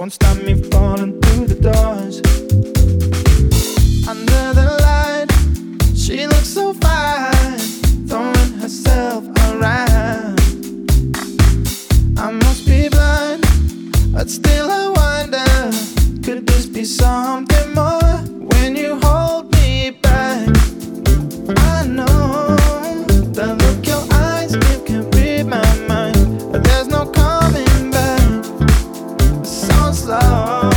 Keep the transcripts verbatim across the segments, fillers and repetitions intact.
won't stop me falling through the doors. Under the light, she looks so fine, throwing herself around. I must be blind, but still I wonder, could this be something more? When you hold me back, I know the look your eyes give can read my mind, but there's no coming back. So slow,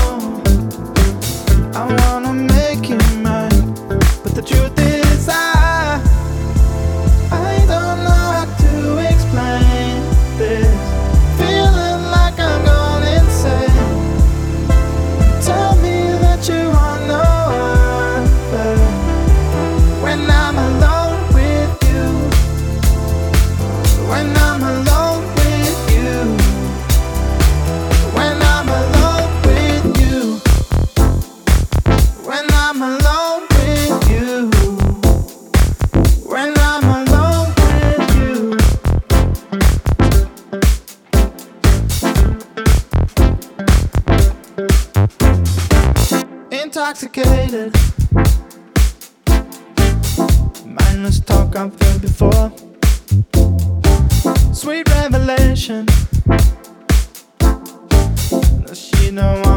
I wanna make you mine, but the truth is I I don't know how to explain this. Feeling like I'm going insane. Tell me that you want no other. When I'm alone with you, when I'm alone with you, when I'm alone with you, when I'm alone with you, when I'm alone with you. Intoxicated, mindless talk I've heard before. Sweet revelation, does she know